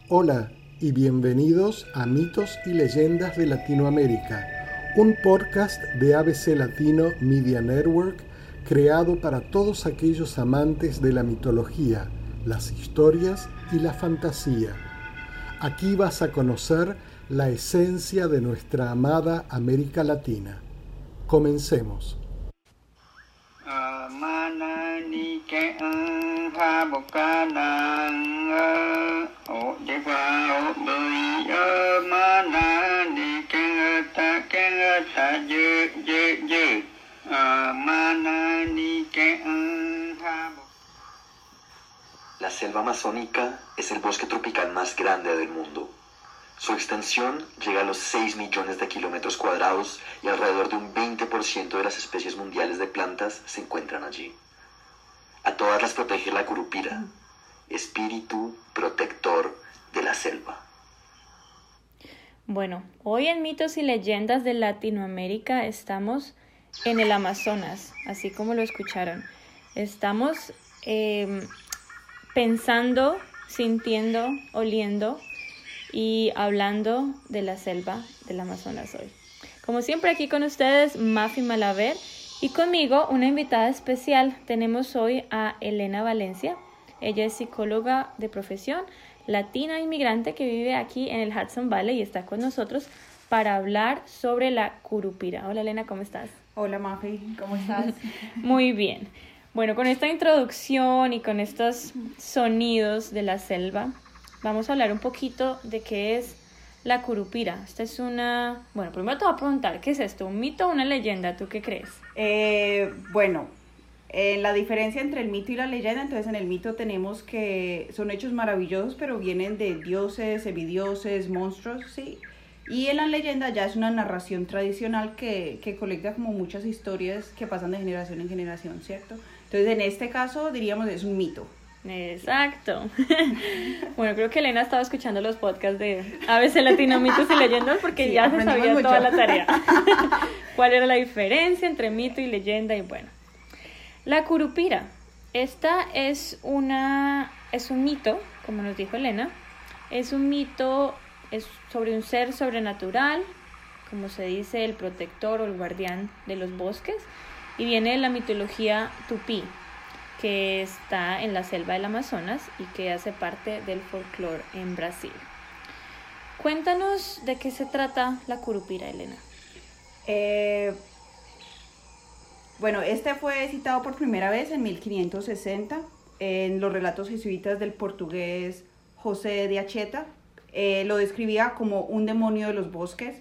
Hola y bienvenidos a Mitos y Leyendas de Latinoamérica, un podcast de ABC Latino Media Network creado para todos aquellos amantes de la mitología, las historias y la fantasía. Aquí vas a conocer la esencia de nuestra amada América Latina. Comencemos. La selva amazónica es el bosque tropical más grande del mundo. Su extensión llega a los 6 millones de kilómetros cuadrados y alrededor de un 20% de las especies mundiales de plantas se encuentran allí. A todas las protege la curupira, espíritu protector de la selva. Bueno, hoy en Mitos y Leyendas de Latinoamérica estamos en el Amazonas, así como lo escucharon. Estamos pensando, sintiendo, oliendo y hablando de la selva del Amazonas hoy. Como siempre aquí con ustedes, Mafi Malaver, y conmigo una invitada especial. Tenemos hoy a Elena Valencia. Ella es psicóloga de profesión, latina inmigrante que vive aquí en el Hudson Valley y está con nosotros para hablar sobre la curupira. Hola Elena, ¿cómo estás? Hola Mafi, ¿cómo estás? Muy bien. Bueno, con esta introducción y con estos sonidos de la selva, vamos a hablar un poquito de qué es la curupira. Esta es una... Bueno, primero te voy a preguntar, ¿qué es esto? ¿Un mito o una leyenda? ¿Tú qué crees? La diferencia entre el mito y la leyenda, entonces en el mito tenemos que son hechos maravillosos, pero vienen de dioses, semidioses, monstruos, ¿sí? Y en la leyenda ya es una narración tradicional que colecta como muchas historias que pasan de generación en generación, ¿cierto? Entonces en este caso diríamos es un mito. Exacto. Bueno, creo que Elena estaba escuchando los podcasts de ABC Latino Mitos y Leyendas porque sí, ya se sabía mucho. Toda la tarea. ¿Cuál era la diferencia entre mito y leyenda? Y bueno, la curupira. Esta es un mito, como nos dijo Elena. Es un mito, es sobre un ser sobrenatural, como se dice, el protector o el guardián de los bosques, y viene de la mitología tupí, que está en la selva del Amazonas y que hace parte del folclore en Brasil. Cuéntanos de qué se trata la curupira, Elena. Este fue citado por primera vez en 1560 en los relatos jesuitas del portugués José de Acheta. Lo describía como un demonio de los bosques.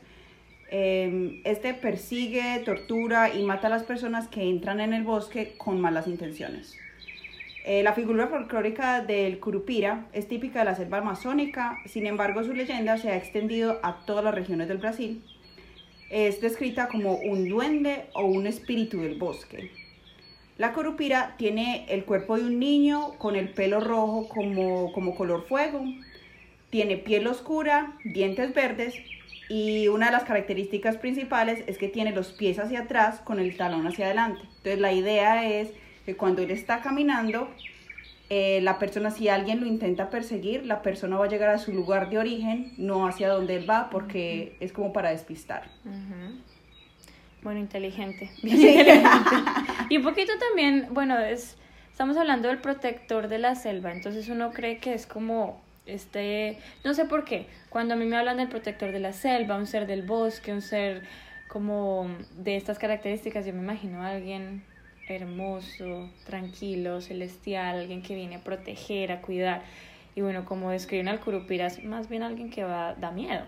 Este persigue, tortura y mata a las personas que entran en el bosque con malas intenciones. La figura folclórica del curupira es típica de la selva amazónica, sin embargo su leyenda se ha extendido a todas las regiones del Brasil. Es descrita como un duende o un espíritu del bosque. La curupira tiene el cuerpo de un niño con el pelo rojo como color fuego, tiene piel oscura, dientes verdes y una de las características principales es que tiene los pies hacia atrás con el talón hacia adelante. Entonces la idea es que cuando él está caminando, la persona, si alguien lo intenta perseguir, la persona va a llegar a su lugar de origen, no hacia donde él va, porque es como para despistar. Uh-huh. Bueno, inteligente. Sí. Inteligente. Y un poquito también, estamos hablando del protector de la selva, entonces uno cree que es como no sé por qué, cuando a mí me hablan del protector de la selva, un ser del bosque, un ser como de estas características, yo me imagino a alguien hermoso, tranquilo, celestial, alguien que viene a proteger, a cuidar. Y bueno, como describen al curupira, es más bien alguien que da miedo.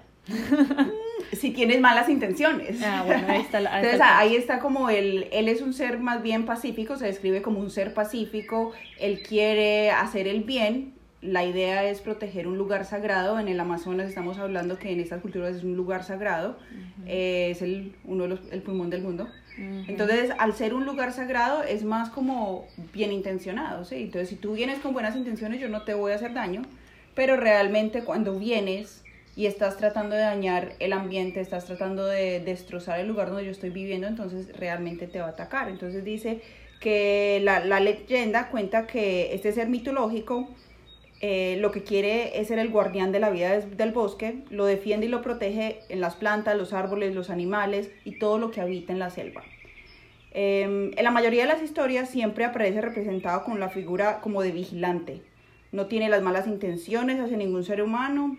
Si tienes malas intenciones. Bueno, ahí está. Entonces ahí está como él es un ser más bien pacífico, se describe como un ser pacífico, él quiere hacer el bien. La idea es proteger un lugar sagrado. En el Amazonas estamos hablando que en estas culturas es un lugar sagrado, uh-huh. Es el pulmón del mundo. Uh-huh. Entonces, al ser un lugar sagrado, es más como bien intencionado, ¿sí? Entonces, si tú vienes con buenas intenciones, yo no te voy a hacer daño, pero realmente cuando vienes y estás tratando de dañar el ambiente, estás tratando de destrozar el lugar donde yo estoy viviendo, entonces realmente te va a atacar. Entonces dice que la leyenda cuenta que este ser mitológico lo que quiere es ser el guardián de la vida del bosque, lo defiende y lo protege en las plantas, los árboles, los animales y todo lo que habita en la selva. En la mayoría de las historias siempre aparece representado con la figura como de vigilante. No tiene las malas intenciones hacia ningún ser humano.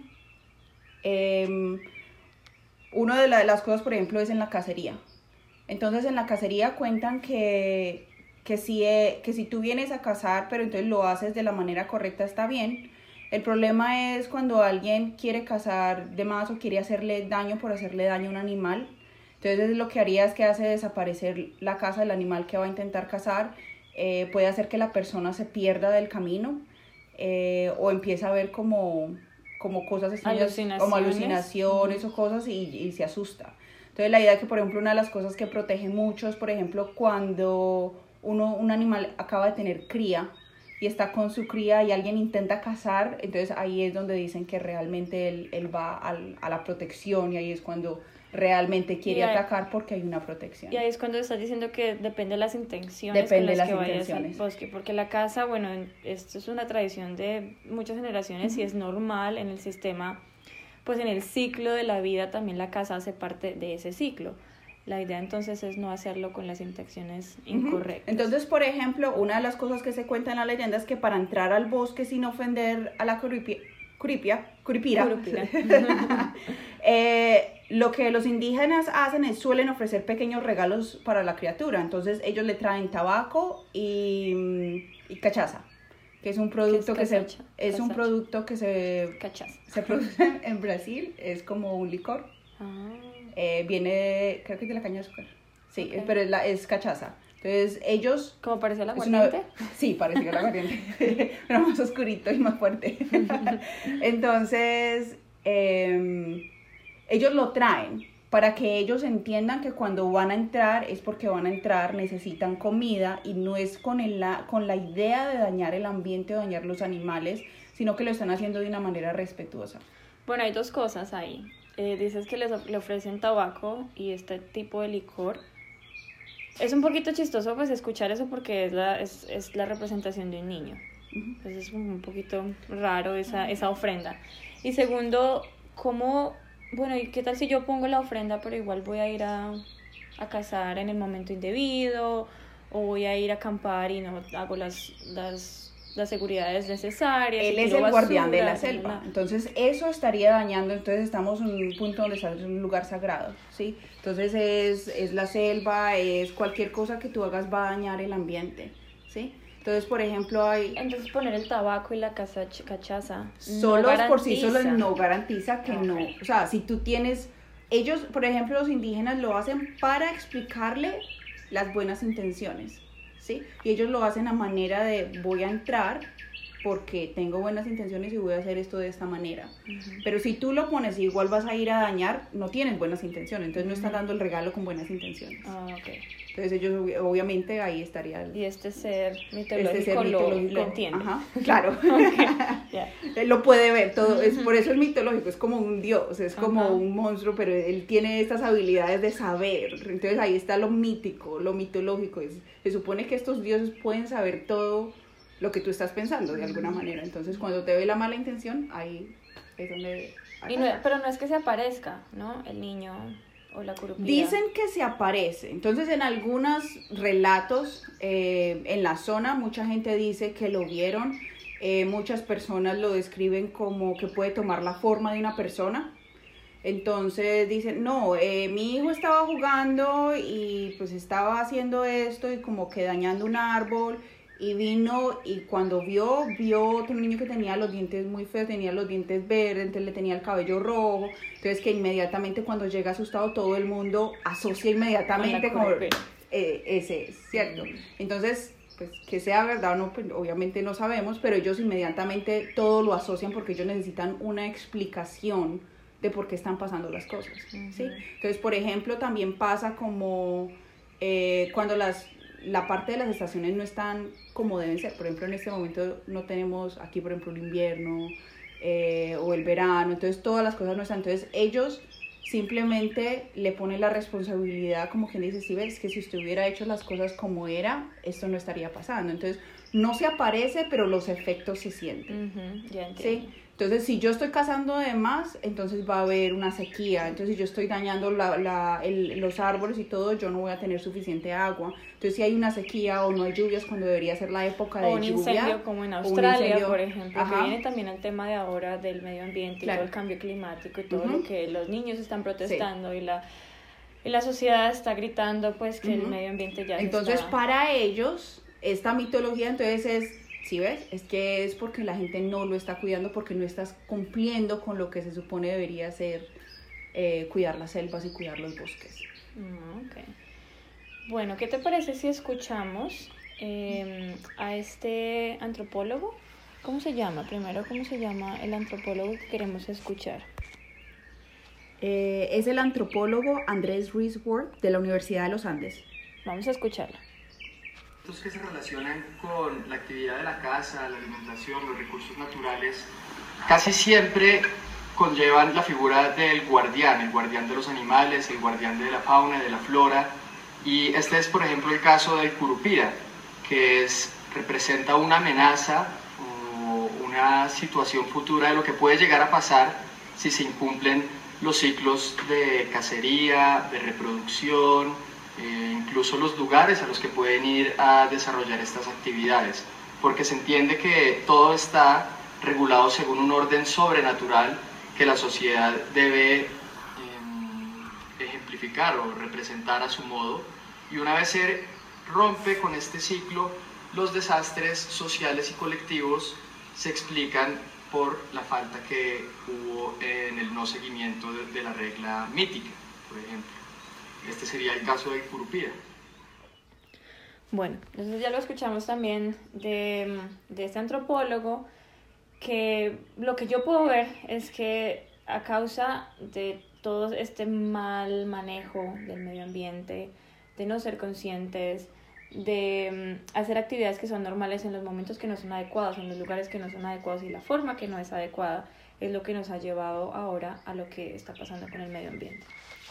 Una de las cosas, por ejemplo, es en la cacería. Entonces, en la cacería cuentan que si tú vienes a cazar, pero entonces lo haces de la manera correcta, está bien. El problema es cuando alguien quiere cazar de más o quiere hacerle daño por hacerle daño a un animal. Entonces lo que haría es que hace desaparecer la caza del animal que va a intentar cazar, puede hacer que la persona se pierda del camino o empieza a ver como cosas extrañas, como alucinaciones o cosas y se asusta. Entonces la idea es que, por ejemplo, una de las cosas que protege mucho es, por ejemplo, cuando un animal acaba de tener cría y está con su cría y alguien intenta cazar, entonces ahí es donde dicen que realmente él va a la protección y ahí es cuando realmente quiere atacar porque hay una protección. Y ahí es cuando estás diciendo que depende de las intenciones con las que vayas al bosque, porque la caza, bueno, esto es una tradición de muchas generaciones y es normal en el sistema, pues en el ciclo de la vida también la caza hace parte de ese ciclo. La idea entonces es no hacerlo con las intenciones incorrectas. Entonces, por ejemplo, una de las cosas que se cuenta en la leyenda es que para entrar al bosque sin ofender a la curipira, lo que los indígenas hacen es suelen ofrecer pequeños regalos para la criatura. Entonces ellos le traen tabaco y cachaza, que es un producto que se produce en Brasil, es como un licor. Viene, creo que es de la caña de azúcar. Sí, okay. Pero es cachaza. Entonces ellos... ¿Cómo parecía la aguardiente? Sí, parecía la aguardiente, pero más oscurito y más fuerte. Entonces, ellos lo traen para que ellos entiendan que cuando van a entrar es porque van a entrar, necesitan comida y no es con la idea de dañar el ambiente o dañar los animales, sino que lo están haciendo de una manera respetuosa. Bueno, hay dos cosas ahí. Dices que le ofrecen tabaco y este tipo de licor. Es un poquito chistoso pues escuchar eso porque es la representación de un niño. Entonces es un poquito raro esa ofrenda. Y segundo, ¿y qué tal si yo pongo la ofrenda pero igual voy a ir a cazar en el momento indebido o voy a ir a acampar y no hago las seguridades necesarias? Él es el guardián de la selva, entonces eso estaría dañando, entonces estamos en un punto donde está un lugar sagrado, ¿sí? Entonces es la selva, es cualquier cosa que tú hagas va a dañar el ambiente, ¿sí? Entonces, por ejemplo, Entonces poner el tabaco y la cachaza solos por sí solos no garantiza que no, o sea, si tú tienes... Ellos, por ejemplo, los indígenas lo hacen para explicarle las buenas intenciones, ¿sí? Y ellos lo hacen a manera de voy a entrar porque tengo buenas intenciones y voy a hacer esto de esta manera. Pero si tú lo pones y igual vas a ir a dañar, no tienes buenas intenciones, entonces no están dando el regalo con buenas intenciones. Okay. Entonces ellos obviamente ahí estaría y este ser mitológico lo entiende. Ajá, claro. Yeah. Él lo puede ver todo, por eso es mitológico, es como un dios, es como un monstruo, pero él tiene estas habilidades de saber. Entonces ahí está lo mítico, lo mitológico. Se supone que estos dioses pueden saber todo lo que tú estás pensando de alguna manera. Entonces cuando te ve la mala intención, ahí es donde... Pero no es que se aparezca, ¿no? El niño o la curupira. Dicen que se aparece. Entonces en algunos relatos en la zona mucha gente dice que lo vieron. Muchas personas lo describen como que puede tomar la forma de una persona. Entonces dicen, no, mi hijo estaba jugando y pues estaba haciendo esto y como que dañando un árbol y vino y cuando vio otro niño que tenía los dientes muy feos, tenía los dientes verdes, entonces le tenía el cabello rojo, entonces que inmediatamente cuando llega asustado todo el mundo asocia inmediatamente con ese es, ¿cierto? Entonces, pues que sea verdad o no, pues, obviamente no sabemos, pero ellos inmediatamente todo lo asocian porque ellos necesitan una explicación de por qué están pasando las cosas, ¿sí? Entonces, por ejemplo, también pasa como cuando la parte de las estaciones no están como deben ser. Por ejemplo, en este momento no tenemos aquí, por ejemplo, el invierno o el verano, entonces todas las cosas no están. Entonces ellos simplemente le pone la responsabilidad, como quien dice, si ves que si usted hubiera hecho las cosas como era, esto no estaría pasando. Entonces, no se aparece, pero los efectos se sienten. Ya entiendo. ¿Sí? Entonces, si yo estoy cazando de más, entonces va a haber una sequía. Entonces, si yo estoy dañando los árboles y todo, yo no voy a tener suficiente agua. Entonces, si hay una sequía o no hay lluvias cuando debería ser la época de lluvia. O un incendio como en Australia, por ejemplo, que viene también el tema de ahora del medio ambiente, claro, y todo el cambio climático y todo lo que los niños están protestando, y la sociedad está gritando pues que el medio ambiente ya entonces para ellos esta mitología entonces es, ¿sí ves? Es que es porque la gente no lo está cuidando, porque no estás cumpliendo con lo que se supone debería ser cuidar las selvas y cuidar los bosques. Okay. Bueno, ¿qué te parece si escuchamos a este antropólogo? ¿Cómo se llama? Primero, ¿cómo se llama el antropólogo que queremos escuchar? Es el antropólogo Andrés Ruiz Ward de la Universidad de los Andes. Vamos a escucharlo. Que se relacionan con la actividad de la caza, la alimentación, los recursos naturales, casi siempre conllevan la figura del guardián, el guardián de los animales, el guardián de la fauna y de la flora. Y este es, por ejemplo, el caso del curupira, que representa una amenaza o una situación futura de lo que puede llegar a pasar si se incumplen los ciclos de cacería, de reproducción, incluso los lugares a los que pueden ir a desarrollar estas actividades, porque se entiende que todo está regulado según un orden sobrenatural que la sociedad debe ejemplificar o representar a su modo, y una vez se rompe con este ciclo, los desastres sociales y colectivos se explican por la falta que hubo en el no seguimiento de la regla mítica, por ejemplo. Este sería el caso del curupira. Bueno, entonces ya lo escuchamos también de este antropólogo, que lo que yo puedo ver es que a causa de todo este mal manejo del medio ambiente, de no ser conscientes, de hacer actividades que son normales en los momentos que no son adecuados, en los lugares que no son adecuados y la forma que no es adecuada, es lo que nos ha llevado ahora a lo que está pasando con el medio ambiente.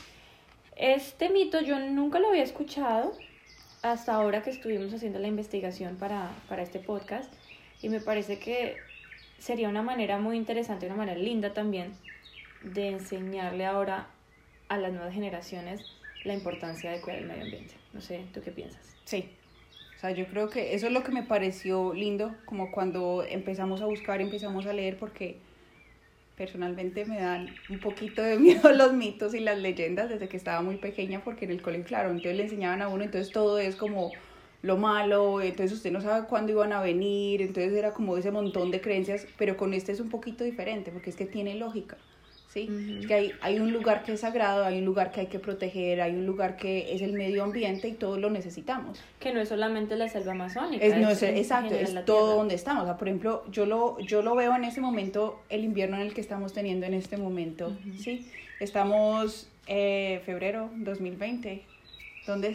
Este mito yo nunca lo había escuchado hasta ahora que estuvimos haciendo la investigación para este podcast, y me parece que sería una manera muy interesante, una manera linda también de enseñarle ahora a las nuevas generaciones la importancia de cuidar el medio ambiente. No sé, ¿tú qué piensas? Sí, o sea, yo creo que eso es lo que me pareció lindo, como cuando empezamos a buscar, empezamos a leer, porque personalmente me dan un poquito de miedo los mitos y las leyendas desde que estaba muy pequeña, porque en el colegio, claro, entonces le enseñaban a uno, entonces todo es como lo malo, entonces usted no sabe cuándo iban a venir, entonces era como ese montón de creencias, pero con este es un poquito diferente, porque es que tiene lógica, ¿sí? Es que hay un lugar que es sagrado, hay un lugar que hay que proteger, hay un lugar que es el medio ambiente y todos lo necesitamos. Que no es solamente la selva amazónica. Exacto, es todo donde estamos. O sea, por ejemplo, yo lo veo en este momento, el invierno en el que estamos teniendo en este momento, ¿sí? Estamos febrero 2020. ¿Dónde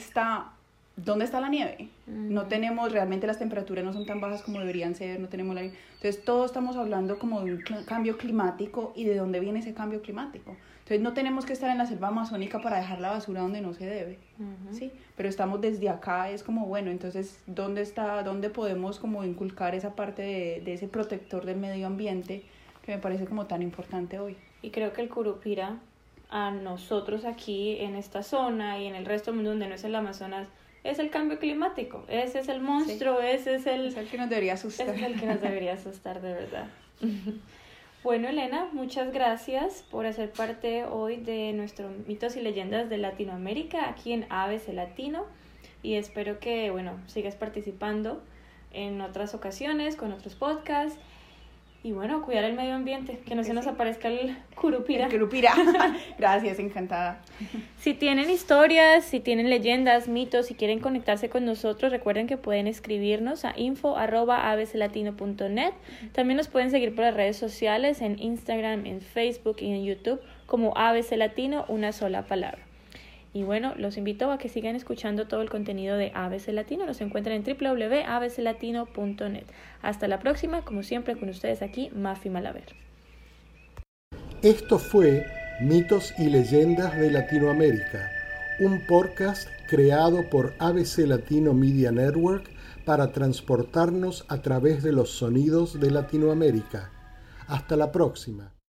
está la nieve? No tenemos, realmente las temperaturas no son tan bajas como deberían ser, no tenemos la... Entonces todos estamos hablando como de un cambio climático, y de dónde viene ese cambio climático. Entonces no tenemos que estar en la selva amazónica para dejar la basura donde no se debe, ¿sí? Pero estamos desde acá, es como, bueno, entonces ¿dónde podemos como inculcar esa parte de ese protector del medio ambiente que me parece como tan importante hoy? Y creo que el curupira, a nosotros aquí en esta zona y en el resto del mundo donde no es el Amazonas, es el cambio climático, ese es el monstruo, sí. Ese es el que nos debería asustar. Ese es el que nos debería asustar, de verdad. Bueno, Elena, muchas gracias por hacer parte hoy de nuestro Mitos y Leyendas de Latinoamérica, aquí en ABC Latino, y espero que, bueno, sigas participando en otras ocasiones, con otros podcasts. Y bueno, cuidar el medio ambiente, que no se nos aparezca el curupira. El curupira. Gracias, encantada. Si tienen historias, si tienen leyendas, mitos, si quieren conectarse con nosotros, recuerden que pueden escribirnos a info@abclatino.net. También nos pueden seguir por las redes sociales, en Instagram, en Facebook y en YouTube, como ABC Latino, una sola palabra. Y bueno, los invito a que sigan escuchando todo el contenido de ABC Latino. Nos encuentran en www.abclatino.net. Hasta la próxima, como siempre con ustedes aquí, Mafi Malaver. Esto fue Mitos y leyendas de Latinoamérica, un podcast creado por ABC Latino Media Network para transportarnos a través de los sonidos de Latinoamérica. Hasta la próxima.